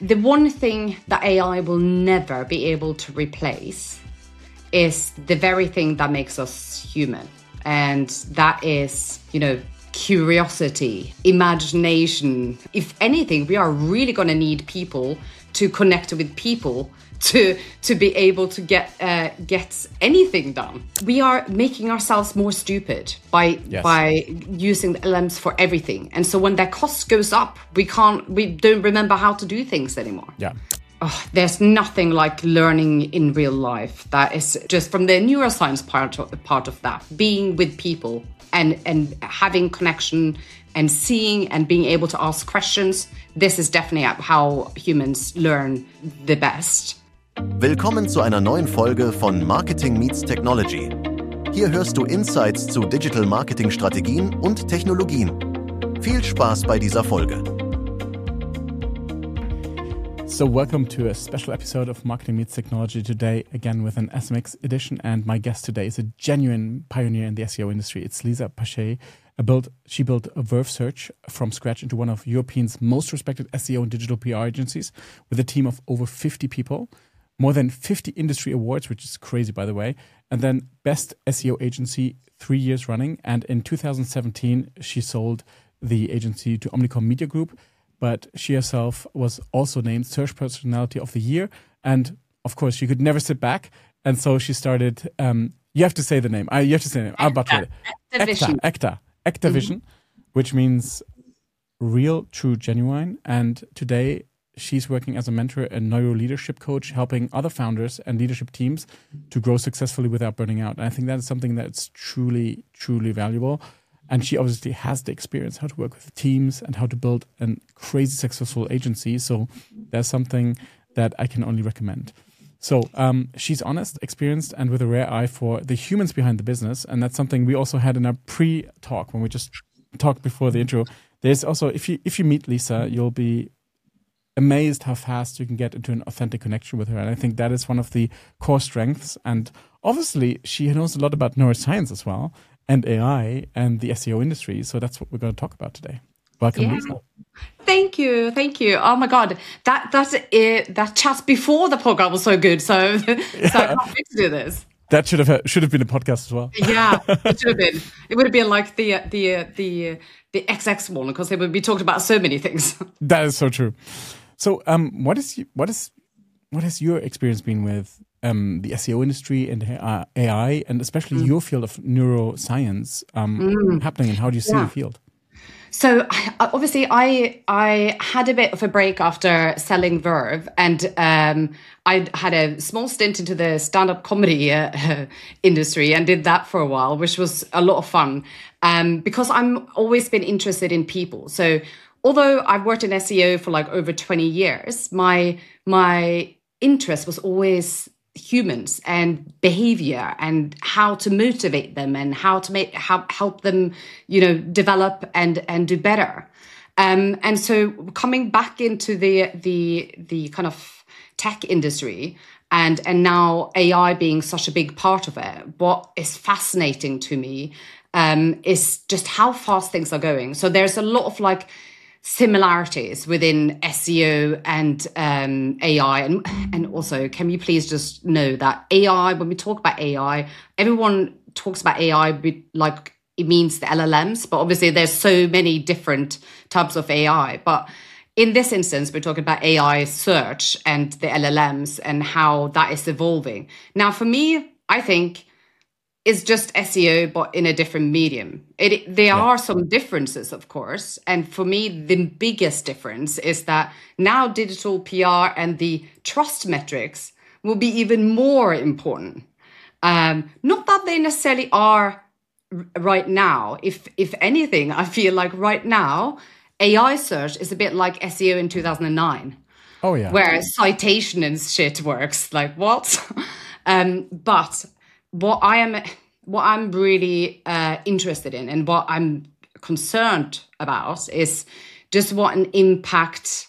the one thing that AI will never be able to replace is the very thing that makes us human. And that is, curiosity, imagination. If anything, we are really going to need people to connect with people to be able to get anything done. We are making ourselves more stupid by using the LLMs for everything. And so when their cost goes up, we don't remember how to do things anymore. Yeah. Oh, there's nothing like learning in real life. That is just from the neuroscience part of that, being with people and having connection and seeing and being able to ask questions. This is definitely how humans learn the best. Willkommen zu einer neuen Folge von Marketing Meets Technology. Hier hörst du Insights zu Digital Marketing Strategien und Technologien. Viel Spaß bei dieser Folge. So welcome to a special episode of Marketing Meets Technology today, again with an SMX edition. And my guest today is a genuine pioneer in the SEO industry. It's Lisa Pache. She built a Verve Search from scratch into one of Europe's most respected SEO and digital PR agencies with a team of over 50 people, more than 50 industry awards, which is crazy, by the way, and then Best SEO Agency 3 years running. And in 2017, she sold the agency to Omnicom Media Group. But she herself was also named Search Personality of the Year. And of course, she could never sit back. And so she started, you have to say the name. You have to say the name. I'm about to Actavision, which means real, true, genuine. And today she's working as a mentor and neuro leadership coach, helping other founders and leadership teams to grow successfully without burning out. And I think that is something that's truly, truly valuable. And she obviously has the experience how to work with teams and how to build a crazy successful agency. So there's something that I can only recommend. So she's honest, experienced, and with a rare eye for the humans behind the business. And that's something we also had in our pre-talk when we just talked before the intro. There's also, if you meet Lisa, you'll be amazed how fast you can get into an authentic connection with her. And I think that is one of the core strengths. And obviously, she knows a lot about neuroscience as well, and AI and the SEO industry. So that's what we're going to talk about today. Welcome, Lisa. Thank you. Oh my God, that chat before the podcast was so good. So I can't wait to do this. That should have been a podcast as well. Yeah, it should have been. It would have been like the XX one, because they would be talking about so many things. That is so true. So what has your experience been with the SEO industry and AI, and especially your field of neuroscience happening, and how do you see the field? So obviously I had a bit of a break after selling Verve, and I had a small stint into the stand-up comedy industry and did that for a while, which was a lot of fun because I'm always been interested in people. So although I've worked in SEO for like over 20 years, my interest was always humans and behavior and how to motivate them and how to help them, develop and do better. And so coming back into the kind of tech industry and now AI being such a big part of it, what is fascinating to me is just how fast things are going. So there's a lot of like similarities within SEO and AI. And also, can we please just know that AI, when we talk about AI, everyone talks about AI like it means the LLMs, but obviously there's so many different types of AI. But in this instance, we're talking about AI search and the LLMs and how that is evolving. Now, for me, I think it's just SEO, but in a different medium. There are some differences, of course. And for me, the biggest difference is that now digital PR and the trust metrics will be even more important. Not that they necessarily are right now. If anything, I feel like right now, AI search is a bit like SEO in 2009. Oh, yeah. Where citation and shit works. Like, what? But what I'm really interested in and what I'm concerned about is just what an impact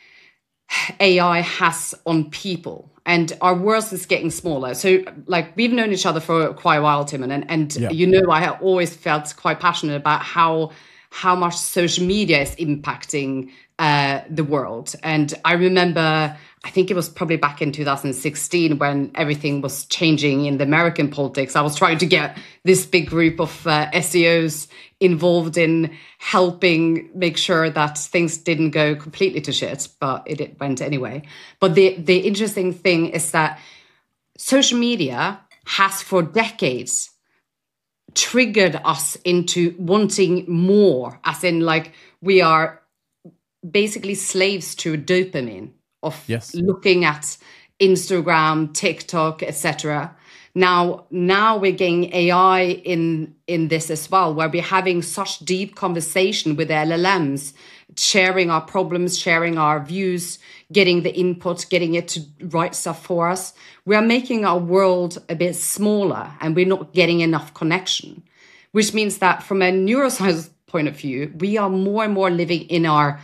AI has on people. And our world is getting smaller. So, like, we've known each other for quite a while, Tim, and I have always felt quite passionate about how how much social media is impacting the world. And I remember, I think it was probably back in 2016 when everything was changing in the American politics. I was trying to get this big group of SEOs involved in helping make sure that things didn't go completely to shit, but it went anyway. But the interesting thing is that social media has for decades triggered us into wanting more, as in like we are basically slaves to dopamine of looking at Instagram, TikTok, etc. Now we're getting AI in this as well, where we're having such deep conversation with LLMs, sharing our problems, sharing our views, getting the input, getting it to write stuff for us. We are making our world a bit smaller and we're not getting enough connection, which means that from a neuroscience point of view, we are more and more living in our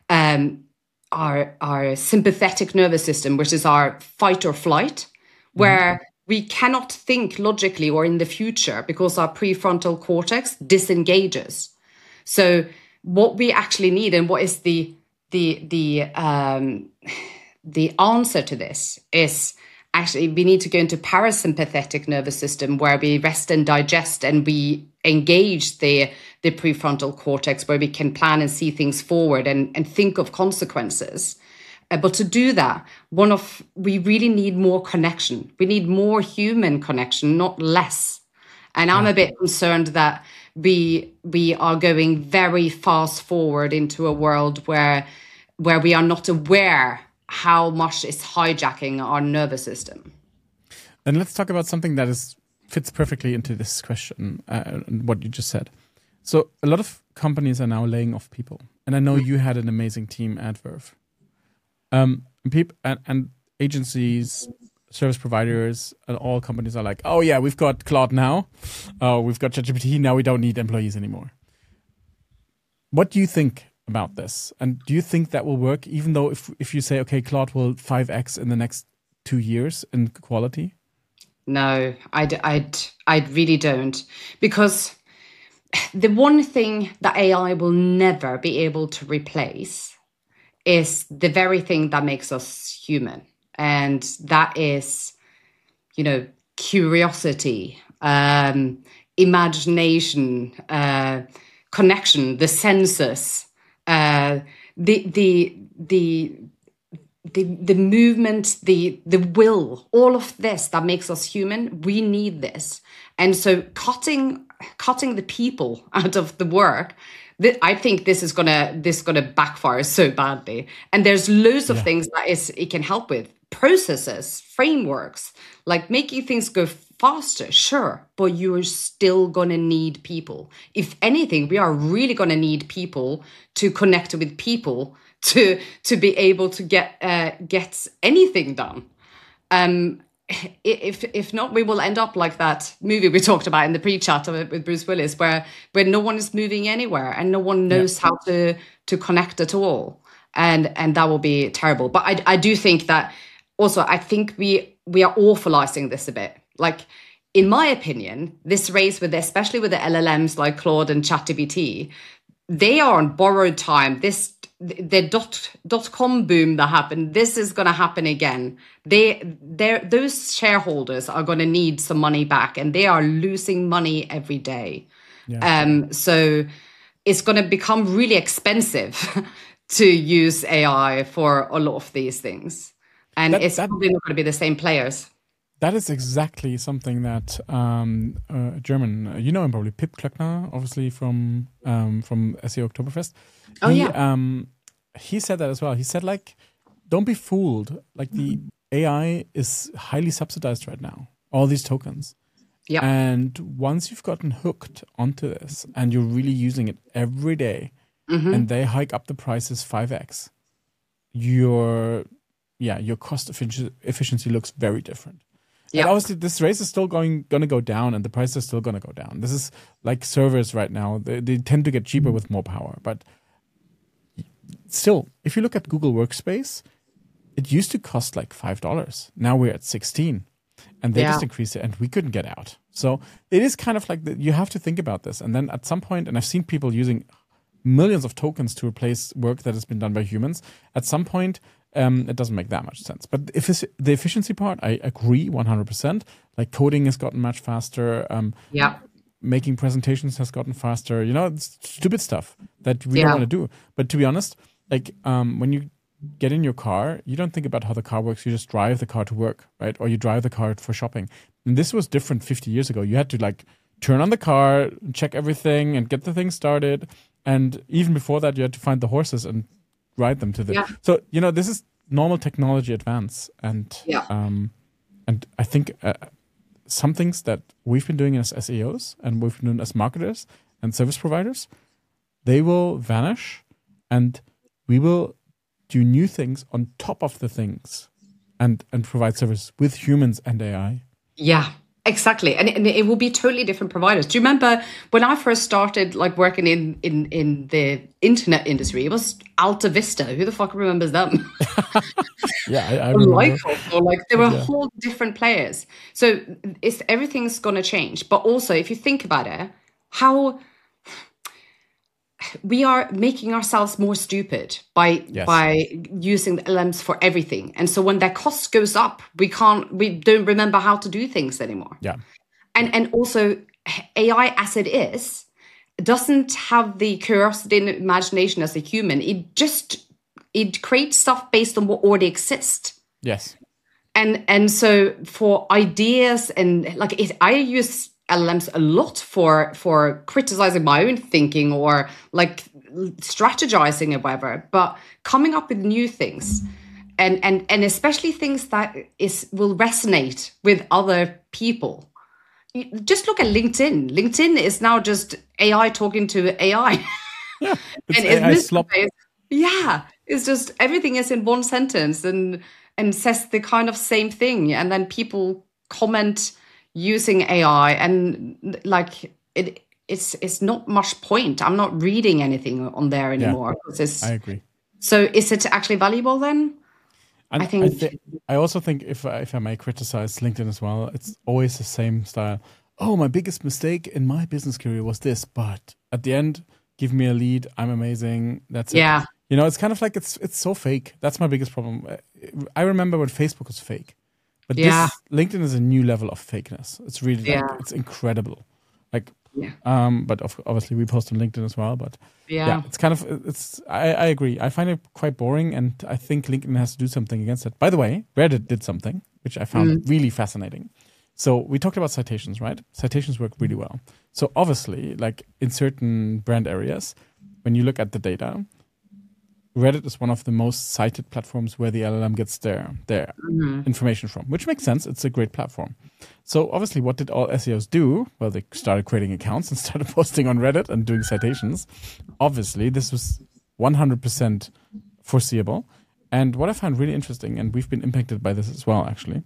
sympathetic nervous system, which is our fight or flight, where we cannot think logically or in the future because our prefrontal cortex disengages. So what we actually need, and what is the answer to this, is actually we need to go into parasympathetic nervous system, where we rest and digest, and we engage the prefrontal cortex, where we can plan and see things forward and think of consequences. But to do that, we really need more connection. We need more human connection, not less. And I'm a bit concerned that we are going very fast forward into a world where we are not aware how much is hijacking our nervous system. And let's talk about something that fits perfectly into this question, what you just said. So a lot of companies are now laying off people. And I know you had an amazing team at Verve. People and agencies, service providers, and all companies are like, oh yeah, we've got Claude now. We've got ChatGPT. Now we don't need employees anymore. What do you think about this? And do you think that will work, even though if you say, okay, Claude will 5x in the next 2 years in quality? No, I really don't. Because the one thing that AI will never be able to replace is the very thing that makes us human. And that is, curiosity, imagination, connection, the senses, the movement, the will, all of this that makes us human. We need this. And so cutting the people out of the work, I think this is gonna backfire so badly. And there's loads of things that it can help with. Processes, frameworks, like making things go faster, sure, but you're still gonna need people. If anything, we are really gonna need people to connect with people to be able to get anything done. If not, we will end up like that movie we talked about in the pre-chat with Bruce Willis, where no one is moving anywhere and no one knows how to connect at all, and that will be terrible. But I do think that also, I think we are awfulizing this a bit. Like, in my opinion, this race especially with the LLMs like Claude and ChatGPT, they are on borrowed time. The .com boom that happened, this is going to happen again. Those shareholders are going to need some money back, and they are losing money every day. Yeah. So it's going to become really expensive to use AI for a lot of these things. And it's probably not going to be the same players. That is exactly something that German, you know him probably, Pip Klöckner, obviously from SEO Oktoberfest. He said that as well. He said, like, don't be fooled. Like, the AI is highly subsidized right now, all these tokens. Yeah. And once you've gotten hooked onto this and you're really using it every day, and they hike up the prices 5x, your cost efficiency looks very different. Yeah. And obviously, this race is still going to go down, and the price is still going to go down. This is like servers right now. They tend to get cheaper with more power. But still, if you look at Google Workspace, it used to cost like $5. Now we're at $16. And they just increased it, and we couldn't get out. So it is kind of like you have to think about this. And then at some point, and I've seen people using millions of tokens to replace work that has been done by humans, at some point, it doesn't make that much sense. But if it's the efficiency part, I agree 100%. Like coding has gotten much faster. Making presentations has gotten faster. It's stupid stuff that we don't want to do. But to be honest, like when you get in your car, you don't think about how the car works. You just drive the car to work, right? Or you drive the car for shopping. And this was different 50 years ago. You had to like turn on the car, check everything, and get the thing started. And even before that, you had to find the horses and ride them to the. So this is normal technology advance, and I think some things that we've been doing as SEOs and we've been doing as marketers and service providers, they will vanish, and we will do new things on top of the things, and provide service with humans and AI. Yeah. Exactly. And it will be totally different providers. Do you remember when I first started like working in the internet industry, it was Alta Vista. Who the fuck remembers them? I remember. Like there were whole different players. So everything's going to change. But also if you think about it, how we are making ourselves more stupid by using the LLMs for everything. And so when their cost goes up, we don't remember how to do things anymore. Yeah. And also AI as it is doesn't have the curiosity and imagination as a human. It creates stuff based on what already exists. Yes. And so for ideas and like I use LLMs a lot for criticizing my own thinking or like strategizing or whatever, but coming up with new things and especially things that will resonate with other people. Just look at LinkedIn. LinkedIn is now just AI talking to AI. Yeah, it's AI slop. Yeah, it's just everything is in one sentence and says the kind of same thing, and then people comment using AI, and like it's not much point. I'm not reading anything on there anymore. Yeah, I agree. So is it actually valuable then? And I also think if I may criticize LinkedIn as well, it's always the same style. Oh, my biggest mistake in my business career was this, but at the end, give me a lead. I'm amazing. That's it. Yeah. It's kind of like it's so fake. That's my biggest problem. I remember when Facebook was fake. But this LinkedIn is a new level of fakeness. It's really it's incredible. Like, but obviously we post on LinkedIn as well. But it's kind of I agree. I find it quite boring, and I think LinkedIn has to do something against it. By the way, Reddit did something which I found really fascinating. So we talked about citations, right? Citations work really well. So obviously, like in certain brand areas, when you look at the data, Reddit is one of the most cited platforms where the LLM gets their information from, which makes sense. It's a great platform. So obviously, what did all SEOs do? Well, they started creating accounts and started posting on Reddit and doing citations. Obviously, this was 100% foreseeable. And what I find really interesting, and we've been impacted by this as well, actually,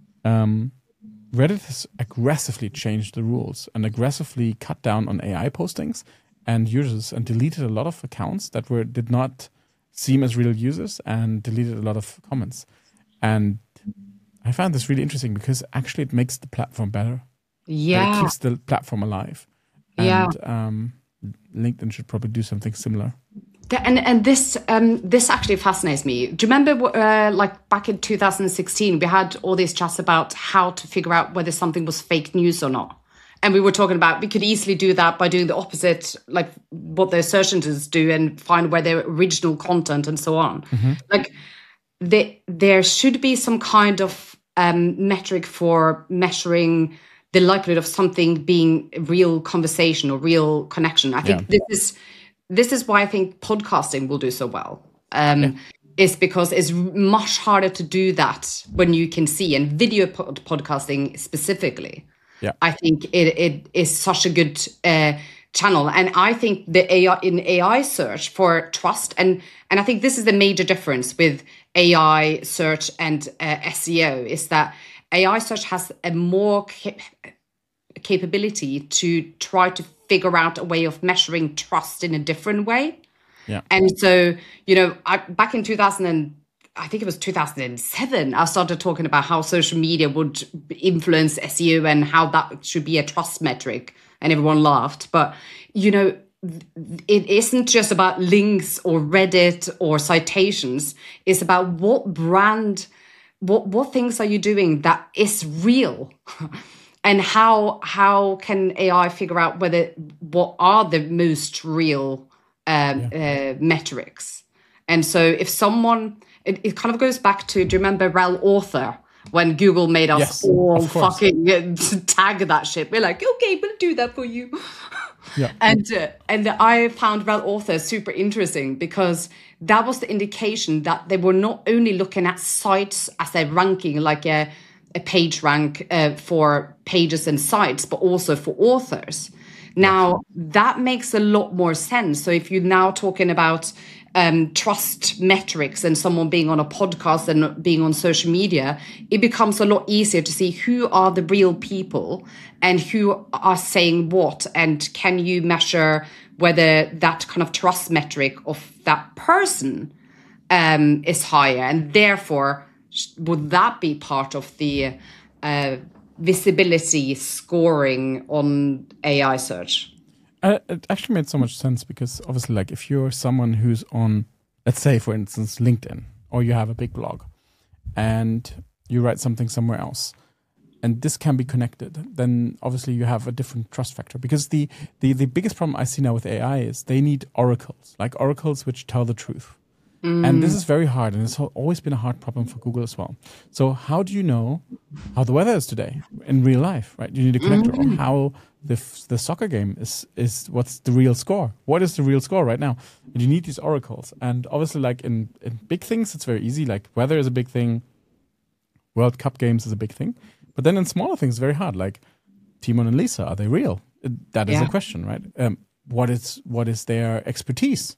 Reddit has aggressively changed the rules and aggressively cut down on AI postings and users and deleted a lot of accounts that did not seem as real users and deleted a lot of comments. And I found this really interesting because actually it makes the platform better. Yeah. It keeps the platform alive. And LinkedIn should probably do something similar. And this actually fascinates me. Do you remember like back in 2016, we had all these chats about how to figure out whether something was fake news or not? And we were talking about we could easily do that by doing the opposite, like what the search engines do, and find where their original content and so on. Mm-hmm. Like there should be some kind of metric for measuring the likelihood of something being real conversation or real connection. I think this is why I think podcasting will do so well. Is because it's much harder to do that when you can see, and video podcasting specifically. Yeah, I think it is such a good channel, and I think the AI search for trust, and I think this is the major difference with AI search and SEO is that AI search has a more capability to try to figure out a way of measuring trust in a different way. Yeah, and so back in 2007, I started talking about how social media would influence SEO and how that should be a trust metric, and everyone laughed. But, it isn't just about links or Reddit or citations. It's about what things are you doing that is real, and how can AI figure out what are the most real metrics. And so if someone, it kind of goes back to, do you remember Rel Author? When Google made us all fucking tag that shit. We're like, okay, we'll do that for you. Yeah. And I found Rel Author super interesting because that was the indication that they were not only looking at sites as a ranking, like a page rank for pages and sites, but also for authors. Now, that makes a lot more sense. So if you're now talking about trust metrics and someone being on a podcast and being on social media, it becomes a lot easier to see who are the real people and who are saying what, and can you measure whether that kind of trust metric of that person is higher, and therefore would that be part of the visibility scoring on AI search? It actually made so much sense because obviously, like, if you're someone who's on, let's say, for instance, LinkedIn, or you have a big blog and you write something somewhere else, and this can be connected, then obviously you have a different trust factor. Because the biggest problem I see now with AI is they need oracles, like oracles which tell the truth. And this is very hard, and it's always been a hard problem for Google as well. So how do you know how the weather is today in real life, right? You need a connector. Or how the soccer game is what's the real score? What is the real score right now? And you need these oracles. And obviously, like in big things, it's very easy. Like weather is a big thing. World Cup games is a big thing. But then in smaller things, very hard. Like Timon and Lisa, are they real? That is a question, right? What is their expertise?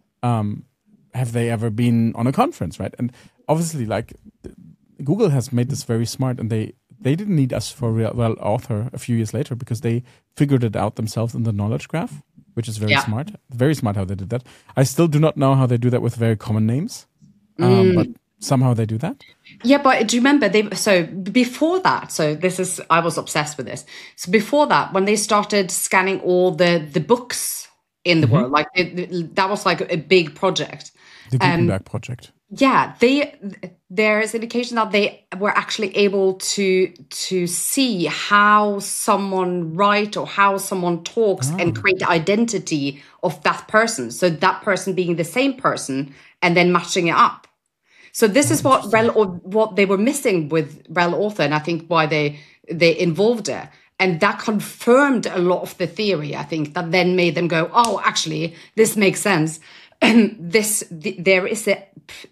Have they ever been on a conference, right? And obviously, like, Google has made this very smart, and they didn't need us for Rel Author a few years later because they figured it out themselves in the knowledge graph, which is very smart. Very smart how they did that. I still do not know how they do that with very common names, but somehow they do that. Yeah, but do you remember before that? So I was obsessed with this. So before that, when they started scanning all the books in the world, like that was like a big project. The Gutenberg project. Yeah, there is indication that they were actually able to see how someone writes or how someone talks and create the identity of that person. So that person being the same person and then matching it up. So this is what they were missing with Rel Author, and I think why they involved it. And that confirmed a lot of the theory, I think, that then made them go, oh, actually, this makes sense. And there is a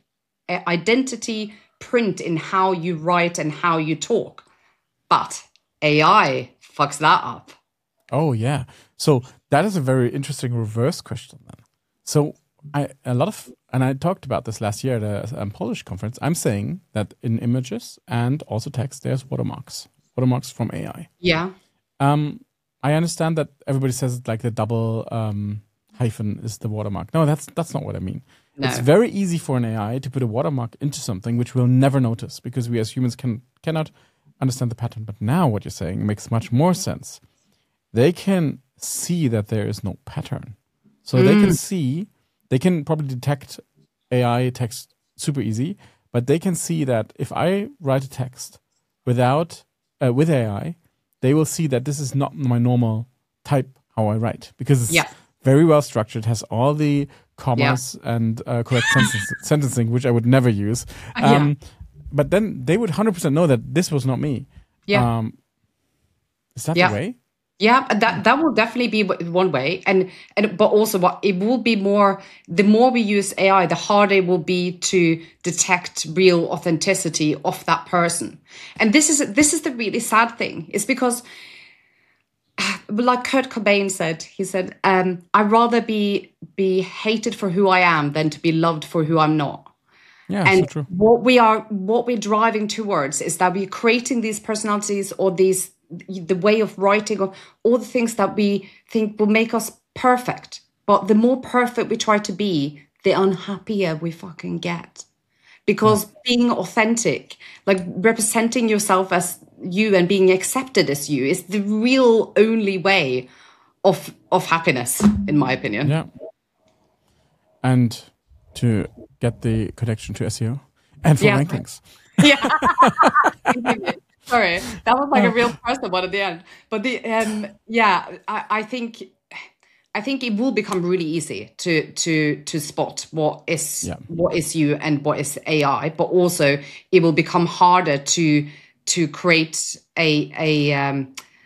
identity print in how you write and how you talk. But AI fucks that up. Oh, yeah. So that is a very interesting reverse question then. So I talked about this last year at a Polish conference. I'm saying that in images and also text, there's watermarks from AI. Yeah. I understand that everybody says like the double hyphen is the watermark. No, that's not what I mean. No. It's very easy for an AI to put a watermark into something which we'll never notice because we as humans cannot understand the pattern. But now what you're saying makes much more sense. They can see that there is no pattern. So they can probably detect AI text super easy, but they can see that if I write a text with AI, they will see that this is not my normal type how I write because it's very well structured, has all the commas and correct sentencing, which I would never use. But then they would 100% know that this was not me. Yeah. Is that the way? Yeah, that will definitely be one way, but also what it will be more. The more we use AI, the harder it will be to detect real authenticity of that person. And this is the really sad thing. It's because, like Kurt Cobain said, he said, "I'd rather be hated for who I am than to be loved for who I'm not." Yeah, and so true. what we're driving towards is that we're creating these personalities or the way of writing or all the things that we think will make us perfect. But the more perfect we try to be, the unhappier we fucking get. Because being authentic, like representing yourself as you and being accepted as you is the real only way of happiness, in my opinion. Yeah. And to get the connection to SEO and for rankings. Yeah. Sorry, that was like a real personal one at the end. But I think it will become really easy to spot what is you and what is AI, but also it will become harder to create a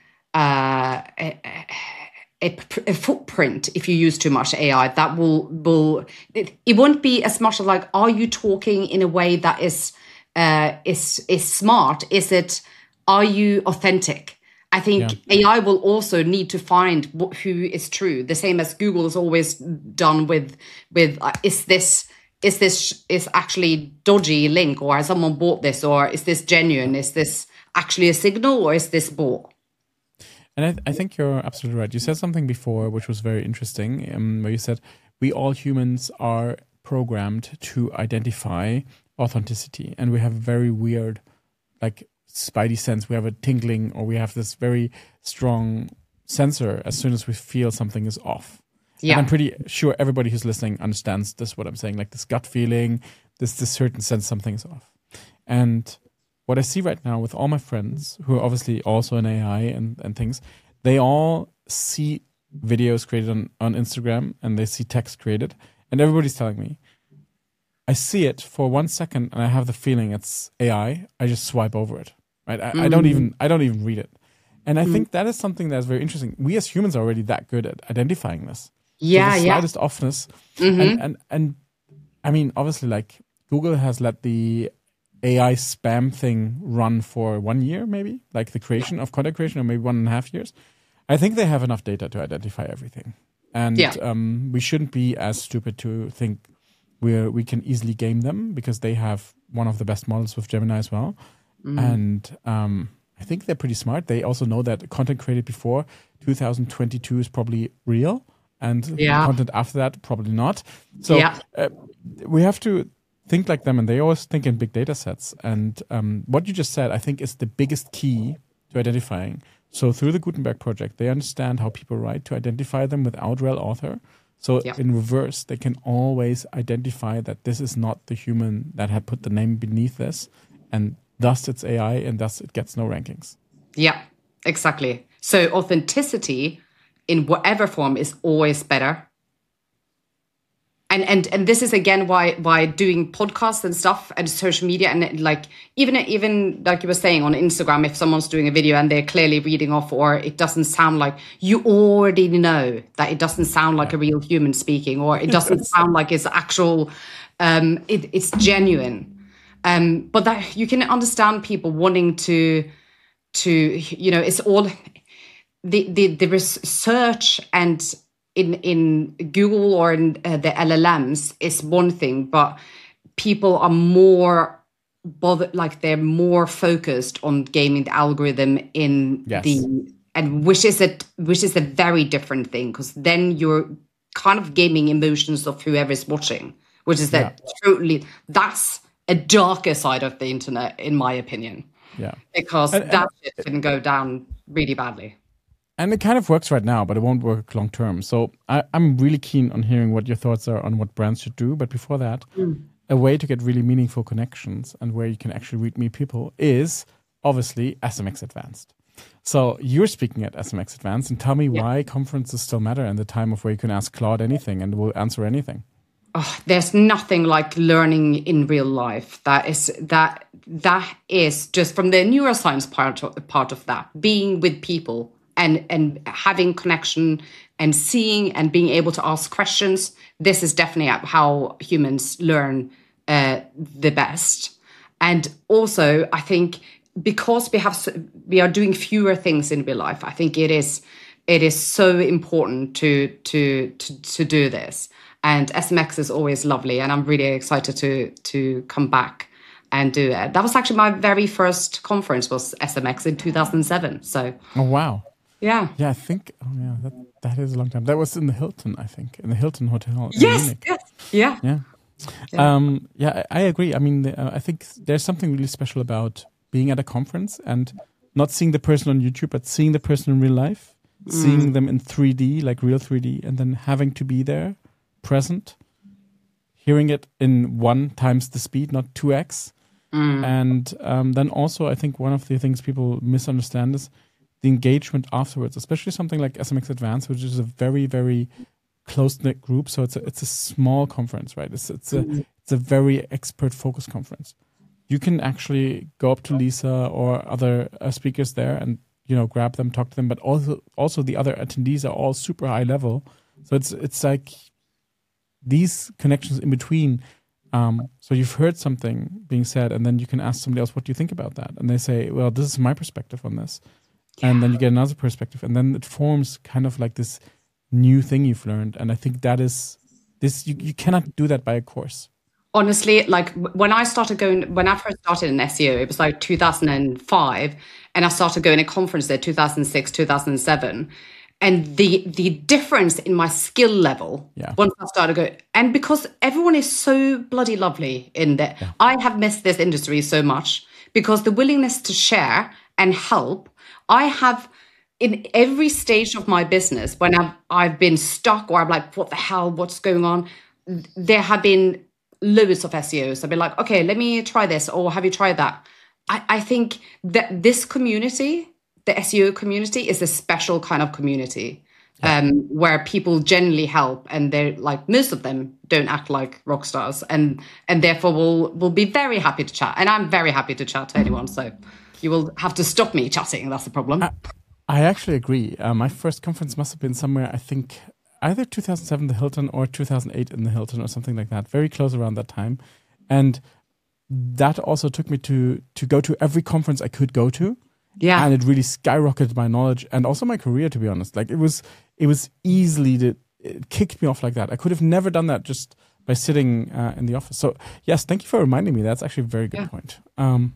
footprint if you use too much AI. That it won't be as much of like, are you talking in a way that is smart? Are you authentic? I think AI will also need to find who is true. The same as Google has always done with is this actually dodgy link, or has someone bought this, or is this genuine? Is this actually a signal, or is this bought? And I think you're absolutely right. You said something before which was very interesting, where you said we all humans are programmed to identify authenticity, and we have a very weird, like, spidey sense. We have a tingling, or we have this very strong sensor as soon as we feel something is off. Yeah. And I'm pretty sure everybody who's listening understands this, what I'm saying, like this gut feeling, this certain sense something's off. And what I see right now with all my friends who are obviously also in AI and things, they all see videos created on Instagram and they see text created, and everybody's telling me, I see it for 1 second and I have the feeling it's AI. I just swipe over it. Right? I don't even read it. And I think that is something that's very interesting. We as humans are already that good at identifying this. Yeah, so the slightest offness. And I mean, obviously, like, Google has let the AI spam thing run for 1 year, maybe, like the creation of content creation, or maybe 1.5 years. I think they have enough data to identify everything. And we shouldn't be as stupid to think we can easily game them, because they have one of the best models with Gemini as well. And I think they're pretty smart. They also know that content created before 2022 is probably real, and content after that probably not. So we have to think like them, and they always think in big data sets. And what you just said, I think, is the biggest key to identifying. So through the Gutenberg project, they understand how people write to identify them without rel author. So in reverse, they can always identify that this is not the human that had put the name beneath this, and thus it's AI, and thus it gets no rankings. Yeah, exactly. So authenticity in whatever form is always better. And this is again why doing podcasts and stuff and social media, and like even like you were saying on Instagram, if someone's doing a video and they're clearly reading off, or it doesn't sound like, you already know that it doesn't sound like a real human speaking, or it doesn't sound like it's actual, it's genuine. But that you can understand people wanting to it's all the research and in Google or in the LLMs is one thing, but people are more bothered, like they're more focused on gaming the algorithm in which is a very different thing, because then you're kind of gaming emotions of whoever's watching, which is that's a darker side of the internet, in my opinion. Yeah, because that shit can go down really badly. And it kind of works right now, but it won't work long term. So I'm really keen on hearing what your thoughts are on what brands should do. But before that, a way to get really meaningful connections and where you can actually meet people is obviously SMX Advanced. So you're speaking at SMX Advanced, and tell me why conferences still matter in the time of where you can ask Claude anything and we'll answer anything. Oh, there's nothing like learning in real life. That is just from the neuroscience part of that, being with people. And having connection and seeing and being able to ask questions. This is definitely how humans learn the best. And also, I think because we are doing fewer things in real life, I think it is so important to do this. And SMX is always lovely, and I'm really excited to come back and do it. That was actually my very first conference, was SMX in 2007. So. Oh wow. Yeah. Yeah, I think, that is a long time. That was in the Hilton, I think, in the Hilton Hotel. Yes. Yeah. Yeah. I agree. I mean, I think there's something really special about being at a conference and not seeing the person on YouTube, but seeing the person in real life. seeing them in 3D, like real 3D, and then having to be there, present, hearing it in 1 times the speed, not 2x. And then also, I think one of the things people misunderstand is the engagement afterwards, especially something like SMX Advanced, which is a very, very close-knit group. So it's a small conference, right? It's a very expert-focused conference. You can actually go up to Lisa or other speakers there and grab them, talk to them. But also the other attendees are all super high level. So it's like these connections in between. So you've heard something being said, and then you can ask somebody else, what do you think about that? And they say, well, this is my perspective on this. Yeah. And then you get another perspective. And then it forms kind of like this new thing you've learned. And I think that is this, you cannot do that by a course. Honestly, like when I first started in SEO, it was like 2005. And I started going to conference there 2006, 2007. And the difference in my skill level once I started going, and because everyone is so bloody lovely in there, I have missed this industry so much because the willingness to share and help, I have in every stage of my business when I've been stuck or I'm like, what the hell, what's going on? There have been loads of SEOs. I've been like, okay, let me try this, or have you tried that? I think that this community, the SEO community, is a special kind of community where people genuinely help, and they're like, most of them don't act like rock stars, and therefore will be very happy to chat. And I'm very happy to chat to anyone. So you will have to stop me chatting. That's the problem. I actually agree. My first conference must have been somewhere, I think, either 2007 the Hilton or 2008 in the Hilton or something like that. Very close around that time, and that also took me to go to every conference I could go to. Yeah. And it really skyrocketed my knowledge and also my career, to be honest. Like it was easily, it kicked me off like that. I could have never done that just by sitting in the office. So yes, thank you for reminding me. That's actually a very good point. No,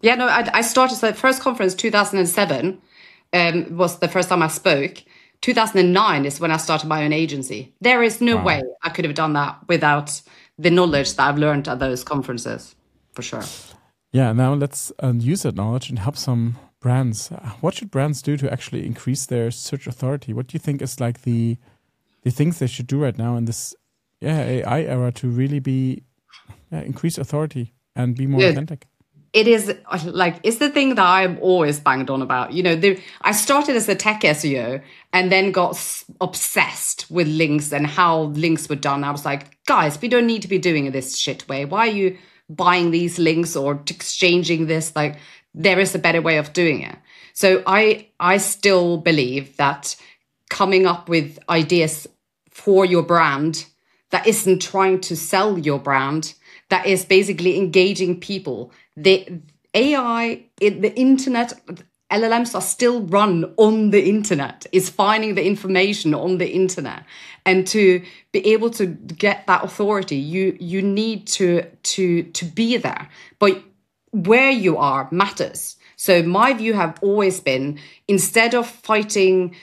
I started, so the first conference, 2007, was the first time I spoke. 2009 is when I started my own agency. There is no way I could have done that without the knowledge that I've learned at those conferences, for sure. Yeah, now let's use that knowledge and help some brands. What should brands do to actually increase their search authority? What do you think is like the things they should do right now in this AI era to really increase authority and be more authentic? It is like, it's the thing that I'm always banged on about. I started as a tech SEO and then got obsessed with links and how links were done. I was like, guys, we don't need to be doing it this shit way. Why are you buying these links or exchanging this? Like, there is a better way of doing it. So I still believe that coming up with ideas for your brand that isn't trying to sell your brand, that is basically engaging people. The AI, the internet, LLMs are still run on the internet, is finding the information on the internet. And to be able to get that authority, you need to be there. But where you are matters. So my view have always been, instead of fighting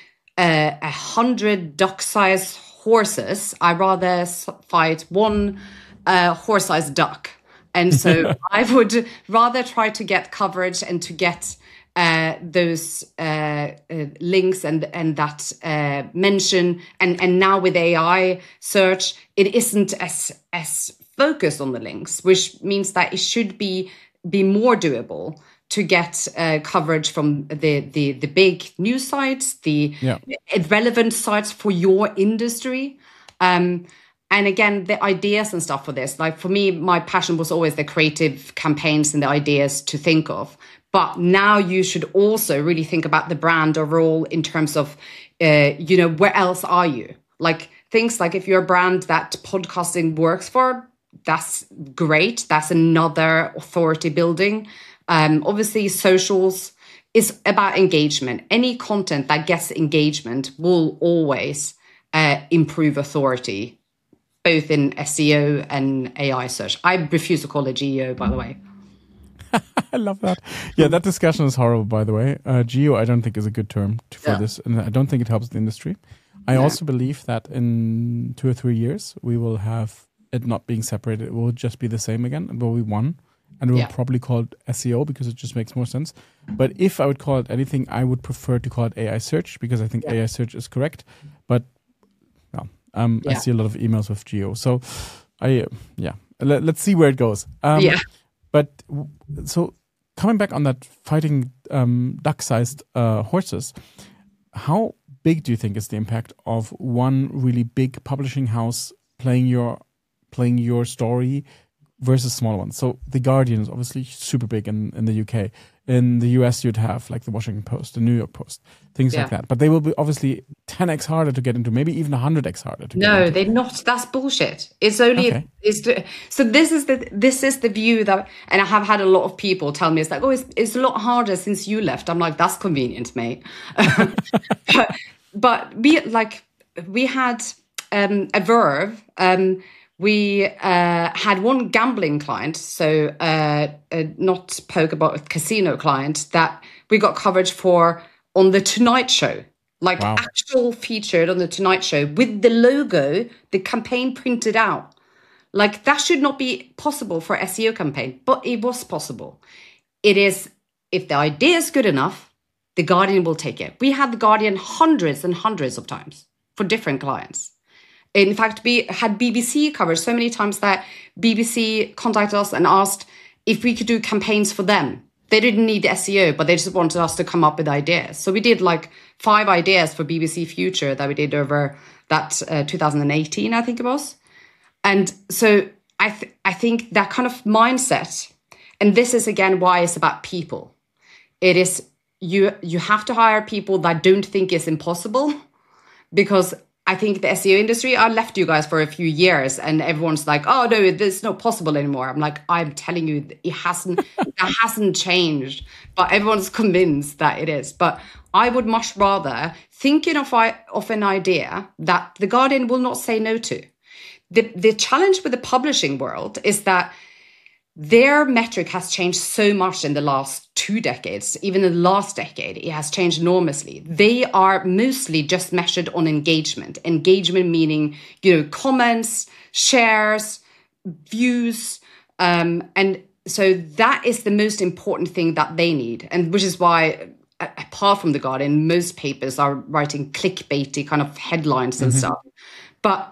100 duck-sized horses, I rather fight one horse-sized duck. And so I would rather try to get coverage and to get those links and that mention. And now with AI search, it isn't as focused on the links, which means that it should be more doable to get coverage from the big news sites, the relevant sites for your industry. And again, the ideas and stuff for this, like for me, my passion was always the creative campaigns and the ideas to think of. But now you should also really think about the brand overall in terms of, where else are you? Like things like if you're a brand that podcasting works for, that's great. That's another authority building. Obviously, socials is about engagement. Any content that gets engagement will always improve authority, both in SEO and AI search. I refuse to call it GEO, by the way. I love that. Yeah, that discussion is horrible, by the way. GEO, I don't think is a good term for this, and I don't think it helps the industry. I also believe that in 2 or 3 years, we will have it not being separated. It will just be the same again. It will be one. and we'll probably call it SEO because it just makes more sense. But if I would call it anything, I would prefer to call it AI search because I think AI search is correct. But I see a lot of emails with geo. So let's see where it goes. But so coming back on that fighting duck-sized horses, how big do you think is the impact of one really big publishing house playing your story versus smaller ones? So The Guardian is obviously super big in the UK. In the US, you'd have like the Washington Post, the New York Post, things like that. But they will be obviously 10x harder to get into, maybe even 100x harder to get into. No, they're not. That's bullshit. It's only so this is the view that, and I have had a lot of people tell me it's like, oh, it's a lot harder since you left. I'm like, that's convenient, mate. but we had a Verve. We had one gambling client, so not poker, but casino client that we got coverage for on The Tonight Show. Actual featured on The Tonight Show with the logo, the campaign printed out. Like, that should not be possible for SEO campaign, but it was possible. It is, if the idea is good enough, The Guardian will take it. We had The Guardian hundreds and hundreds of times for different clients. In fact, we had BBC covered so many times that BBC contacted us and asked if we could do campaigns for them. They didn't need SEO, but they just wanted us to come up with ideas. So we did like 5 ideas for BBC Future that we did over that 2018, I think it was. And so I think that kind of mindset, and this is again why it's about people. It is you have to hire people that don't think it's impossible, because I think the SEO industry, I left you guys for a few years and everyone's like, oh no, it's not possible anymore. I'm like, I'm telling you, that hasn't changed, but everyone's convinced that it is. But I would much rather thinking of an idea that The Guardian will not say no to. The challenge with the publishing world is that their metric has changed so much in the last 2 decades. Even in the last decade, it has changed enormously. They are mostly just measured on engagement. Engagement meaning, comments, shares, views. And so that is the most important thing that they need. And which is why, apart from The Guardian, most papers are writing clickbaity kind of headlines and stuff. But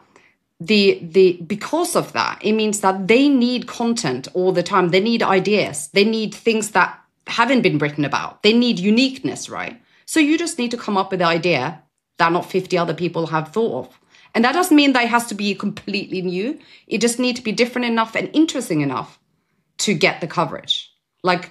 because of that, it means that they need content all the time. They need ideas. They need things that haven't been written about. They need uniqueness, right? So you just need to come up with an idea that not 50 other people have thought of. And that doesn't mean that it has to be completely new. It just needs to be different enough and interesting enough to get the coverage. Like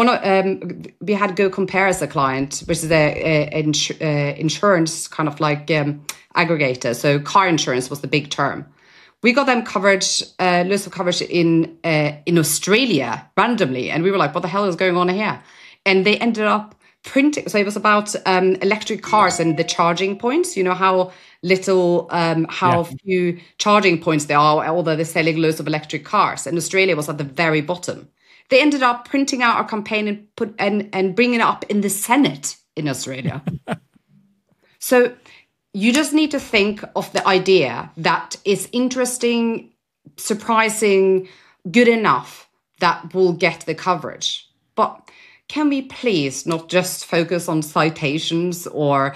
we had Go Compare as a client, which is a insurance kind of like aggregator. So car insurance was the big term. We got them coverage, loads of coverage in Australia randomly, and we were like, "What the hell is going on here?" And they ended up printing. So it was about electric cars and the charging points. You know how little, few charging points there are, although they're selling loads of electric cars. And Australia was at the very bottom. They ended up printing out our campaign and bringing it up in the Senate in Australia. So you just need to think of the idea that is interesting, surprising, good enough that will get the coverage. But can we please not just focus on citations or,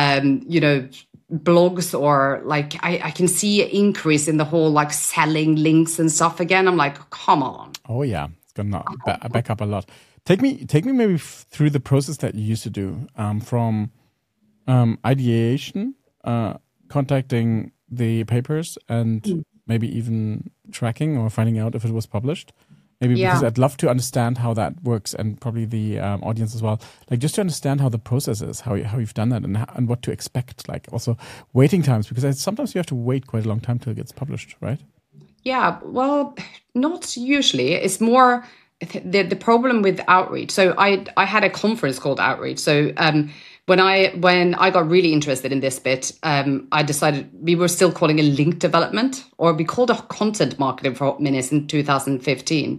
blogs, or like I can see an increase in the whole like selling links and stuff again. I'm like, come on. Oh, yeah. Gonna back up a lot. Take me maybe through the process that you used to do from ideation, contacting the papers, and maybe even tracking or finding out if it was published. Maybe because I'd love to understand how that works, and probably the audience as well. Like just to understand how the process is, how you've done that, and what to expect. Like also waiting times, because sometimes you have to wait quite a long time till it gets published, right? Yeah, well, not usually. It's more the problem with outreach. So I had a conference called Outreach. So when I got really interested in this bit, I decided we were still calling it link development, or we called it content marketing for minutes in 2015.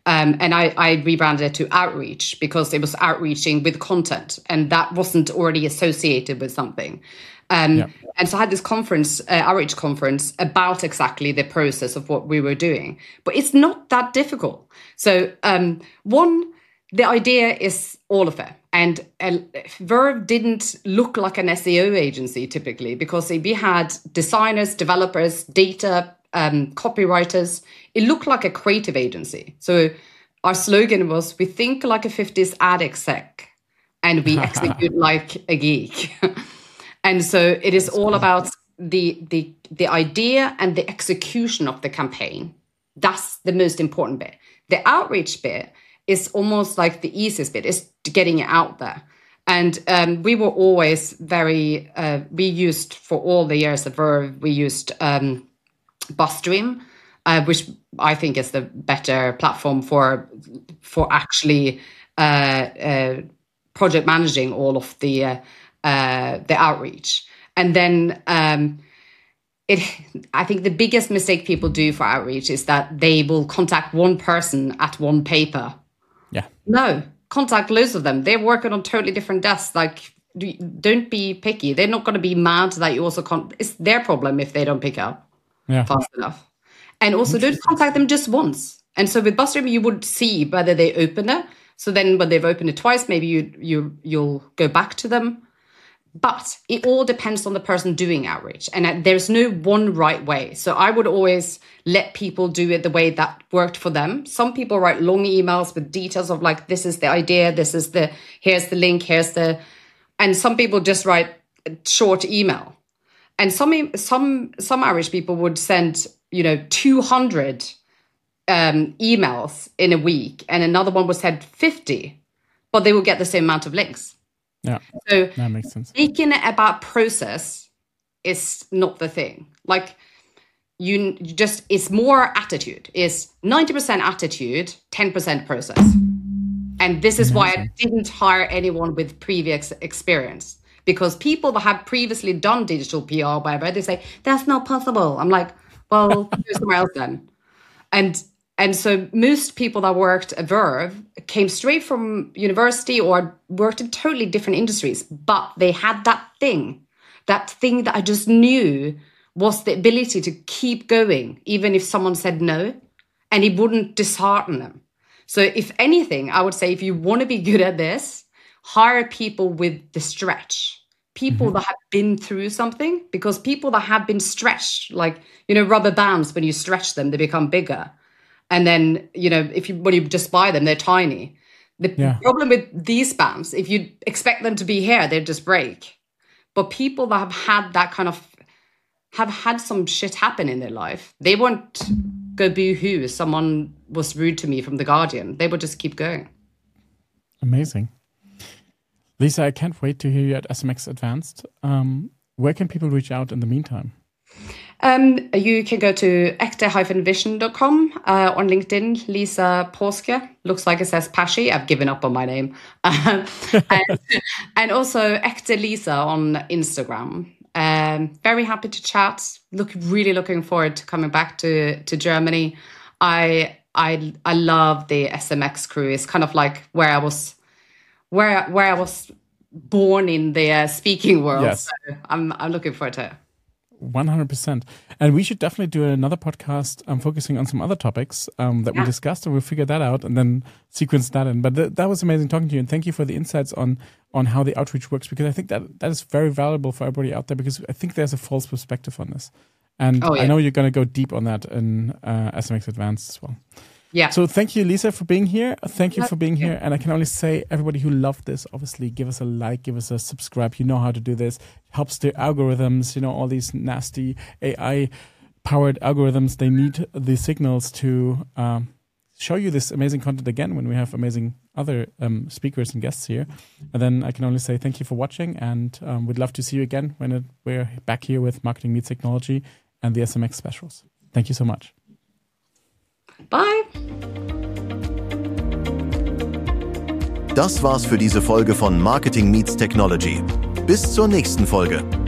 And I rebranded it to Outreach because it was outreaching with content, and that wasn't already associated with something. And so I had this conference, Outreach conference, about exactly the process of what we were doing. But it's not that difficult. So the idea is all of it. And Verve didn't look like an SEO agency typically, because we had designers, developers, data, copywriters. It looked like a creative agency. So our slogan was, we think like a 50s ad exec and we execute like a geek. And so it is all about the idea and the execution of the campaign. That's the most important bit. The outreach bit is almost like the easiest bit, is getting it out there. And we were always we used for all the years at Verve, we used BuzzStream, which I think is the better platform for actually project managing all of the outreach. And then I think the biggest mistake people do for outreach is that they will contact one person at one paper. Yeah. No, contact loads of them. They're working on totally different desks. Like, don't be picky. They're not going to be mad that you also it's their problem if they don't pick up fast enough. And also don't contact them just once. And so with BuzzStream, you would see whether they open it. So then when they've opened it twice, maybe you'll go back to them. But it all depends on the person doing outreach. And there's no one right way. So I would always let people do it the way that worked for them. Some people write long emails with details of like, this is the idea, here's the link, and some people just write a short email. And some outreach people would send, 200 emails in a week, and another one would send 50, but they will get the same amount of links. Yeah, so that makes sense. Making it about process is not the thing. Like you just, it's more attitude. It's 90% attitude, 10% process. And this is why I didn't hire anyone with previous experience, because people that have previously done digital PR, whatever, they say that's not possible. I'm like, well, go somewhere else then. And so most people that worked at Verve came straight from university or worked in totally different industries, but they had that thing that I just knew was the ability to keep going, even if someone said no, and it wouldn't dishearten them. So if anything, I would say if you want to be good at this, hire people with the stretch, people that have been through something, because people that have been stretched, like, rubber bands, when you stretch them, they become bigger. And then, when you just buy them, they're tiny. The problem with these bands, if you expect them to be here, they just break. But people that have had that have had some shit happen in their life, they won't go boo-hoo if someone was rude to me from The Guardian. They would just keep going. Amazing. Lisa, I can't wait to hear you at SMX Advanced. Where can people reach out in the meantime? You can go to ekte-vision.com, on LinkedIn, Lisa Påske. Looks like it says Pashi. I've given up on my name. and also Ekte Lisa on Instagram. Very happy to chat. Really looking forward to coming back to Germany. I love the SMX crew. It's kind of like where I was born in the speaking world. Yes. So I'm looking forward to it. 100%. And we should definitely do another podcast focusing on some other topics that we discussed, and we'll figure that out and then sequence that in. But that was amazing talking to you, and thank you for the insights on how the outreach works, because I think that is very valuable for everybody out there, because I think there's a false perspective on this. And I know you're going to go deep on that in SMX Advanced as well. Yeah. So thank you, Lisa, for being here. Thank you for being here. And I can only say, everybody who loved this, obviously, give us a like, give us a subscribe. You know how to do this. Helps the algorithms, all these nasty AI-powered algorithms. They need the signals to show you this amazing content again when we have amazing other speakers and guests here. And then I can only say thank you for watching, and we'd love to see you again when we're back here with Marketing Meets Technology and the SMX specials. Thank you so much. Bye. Das war's für diese Folge von Marketing Meets Technology. Bis zur nächsten Folge.